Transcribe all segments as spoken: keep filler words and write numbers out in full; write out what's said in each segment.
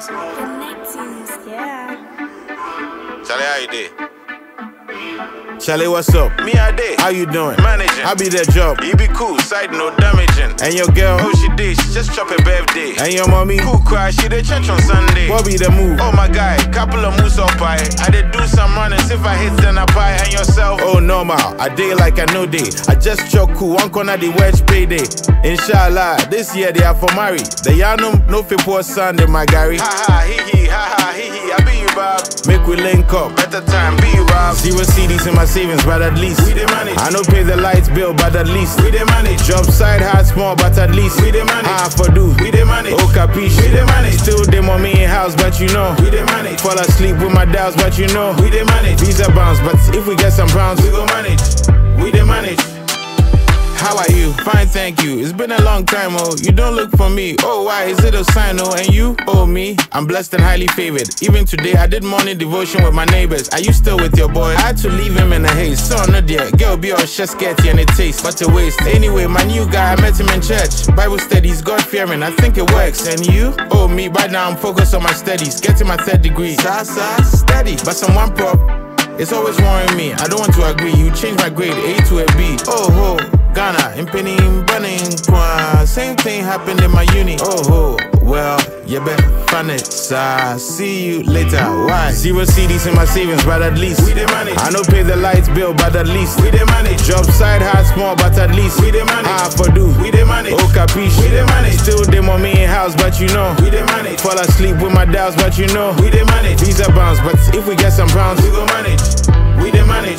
Connections, yeah. Charlie, how you dey? Charlie, what's up? Me, I dey. How you doing? Managing. I be that job. You be cool, side no damaging. And your girl? Oh, she did, she just chop a birthday. And your mommy? Cool cry, she dey church on Sunday. What be the move? Oh my guy, couple of moves up pie. I did do some runnings, if I hit then I pie. And yourself? Oh, normal. I day like I know day. I just choke cool, one corner the wedge payday. Inshallah, this year they are for marry. The yanum no fit poor Sunday, my Gary. Ha ha, hee hee, ha ha, hee hee. I be you, Bob. Make we link up. Better time, be you, Bob. Zero C Ds in my savings, but at least we dey manage. I no pay the lights bill, but at least we dey manage. Job side hard small, but at least we dey manage. Half for do we dey manage. Oh capiche, we dey manage. Still them on me in house, but you know we dey manage. Fall asleep with my doubts, but you know we dey manage. Visa bounce, but if we get some pounds, we go manage. We dey manage. How are you? Fine, thank you. It's been a long time, oh. You don't look for me. Oh, why? Is it a sign, oh? And you? Oh, me? I'm blessed and highly favored. Even today, I did morning devotion with my neighbors. Are you still with your boy? I had to leave him in a haze. So, no dear. Girl, be all chest sketchy and it tastes, but a waste. Anyway, my new guy, I met him in church. Bible studies, God fearing. I think it works. And you? Oh, me? Right now, I'm focused on my studies. Getting my third degree. Sa, sa, steady. But some one prop. It's always worrying me. I don't want to agree. You changed my grade A to a B. Oh, ho. Ghana, in penny, bunning, same thing happened in my uni. Oh, ho, well, you bet fun it. So, see you later. Why? Zero C Ds in my savings, but at least we dey manage. I no pay the lights bill, but at least we dey manage. Job side hard small, but at least we dey manage. Half for do we dey manage. Oh capiche, we dey manage. Still them on me in house, but you know we dey manage. Fall asleep with my doubts, but you know we dey manage. Visa bounce, but if we get some pounds, we go manage. We dey manage.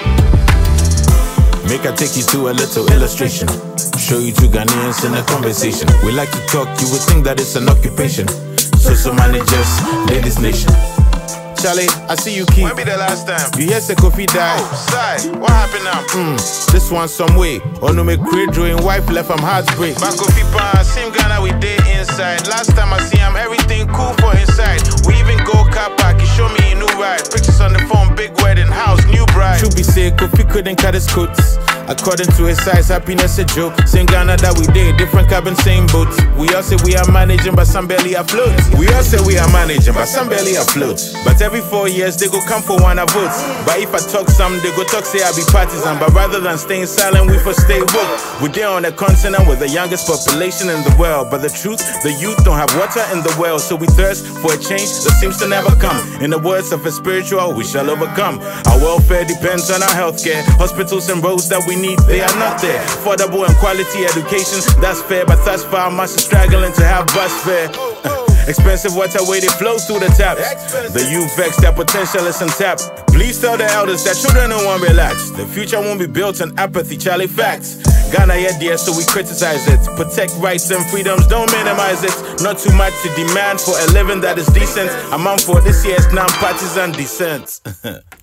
Make I take you to a little illustration. Show you two Ghanaians in a conversation. We like to talk, you would think that it's an occupation. Social managers, ladies nation. Charlie, I see you keep. When be the last time? You hear say Kofi died. Oh, side. What happened now? Hmm, this one some way. Or no make great drawing wife left from heartbreak. Back Kofi Pan, same Ghana we day inside. Last time I see him, everything cool for inside. We even go car park, he show me a new ride. Pictures on the phone, big wedding house, new bride. Truth be said, Kofi couldn't cut his coats. According to his size, happiness a joke. Same Ghana that we did, different cabin, same boats. We all say we are managing, but some barely afloat. We all say we are managing, but some barely afloat. But every four years, they go come for one of votes. But if I talk some, they go talk, say I be partisan. But rather than staying silent, we for stay woke. We're there on the continent with the youngest population in the world. But the truth, the youth don't have water in the well. So we thirst for a change that seems to never come. In the words of a spiritual, we shall overcome. Our welfare depends on our healthcare. Hospitals and roads that we need, they are not there. Affordable and quality education, that's fair. But thus far, much is struggling to have bus fare. Expensive water waiting flows through the taps. The youth vex, their potential is untapped. Please tell the elders that children don't want relax. The future won't be built on apathy, Charlie facts. Ghana yeah dear, so we criticize it. Protect rights and freedoms, don't minimize it. Not too much to demand for a living that is decent. I'm on for this year's non-partisan descent.